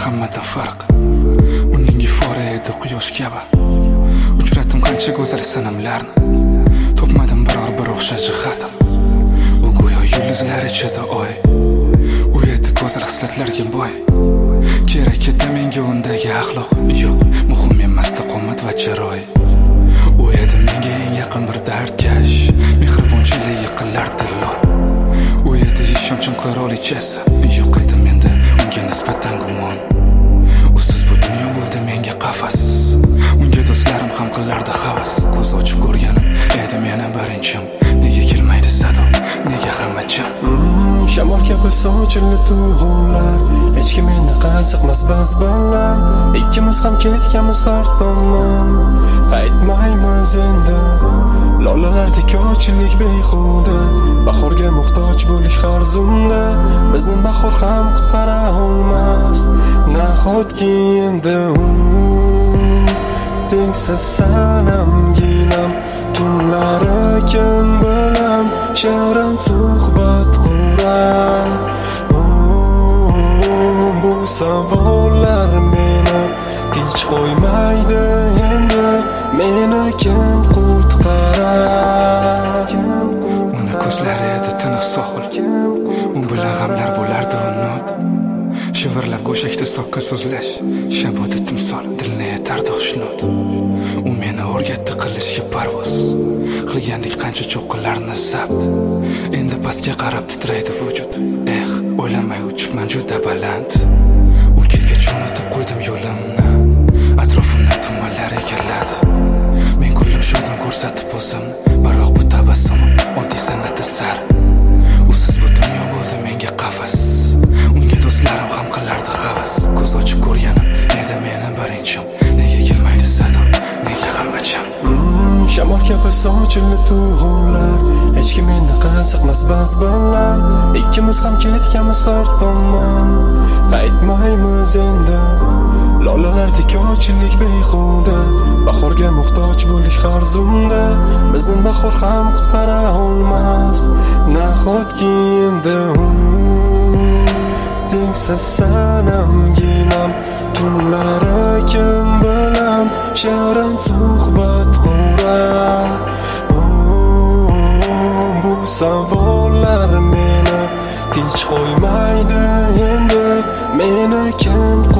hammadan farq. Uning ifora edi quyosh kabi. Uchratim qancha go'zal sanamlarni, topmadim biror bir o'xshash jihatim. U go'yo yulduzlar ichida oy, u edi go'zal hislatlarga boy. Kerak edi menga undagi axloq, yo'q, muhim emasdi qomat va chiroy. U edi menga eng yaqin bir dardkash, mehribonchilik yaqinlar tillol. U edi ishonchim qirolichasi, yo'q edi menda unga nisbatan gumon. Usiz bu dunyo bo'ldi menga qafas, unga do'stlarim ham qilardi havas. Ko'z ochib ko'rganim edi meni birinchim, nega kelmaydi sado, nega hamma jim? Shamol kabi sochildi tuyg'ular, hech kim endi qiziqmas biz bilan. Ikkimiz ham ketganmiz har tomon, qaytmaymiz endi. Lolalardek ochillik behuda, bahorga muhtoj bo'lik har zumda. Bizni bahor ham qutqara olmas, nahotki endi tengsiz sanamginam. Tunlari kim bilan shirin suhbat qurar. Bu savollar meni tinch qo'ymaydi endi, meni kim qutqarar? Uni ko'zlari edi tiniq sohil, u bilan g'amlar bo'lardi unut. Shivirlab go'shakda so'kka so'zlash, shabodi timsol dilni yetardi xushnud. U meni o'rgatdi qilishga parvoz, qilgandik qancha cho'qqilarni zabt. Endi pastga qarab titraydi vujud, o'ylamay uchibman juda baland. U ketgach unutib qo'ydim yo'limni, atrofimni tumanlar egalladi. Men kulib shodon ko'rsatib o'zimni, biroq bu tabassumim oddiy san'at asari. Usiz bu dunyo bo'ldi menga qafas, unga do'stlarim ham qilardi havas. Ko'z ochib ko'rganim edi meni birinchim, nega kelmaydi sado, nega hamma jim? Shamol kabi sochildi tuyg'ular, hech kim endi qiziqmas biz bilan. Ikkimiz ham ketganmiz har tomon, qaytmaymiz endi. Lolalardek ochillik behuda, bahorga muhtoj bo'lik har zumda. Bizni bahor ham qutqara olmas, nahotki endi tengsiz sanamginam. Tunlari kim bilan shirin suhbat qurar. Bu savollar meni tinch qo'ymaydi endi, meni kim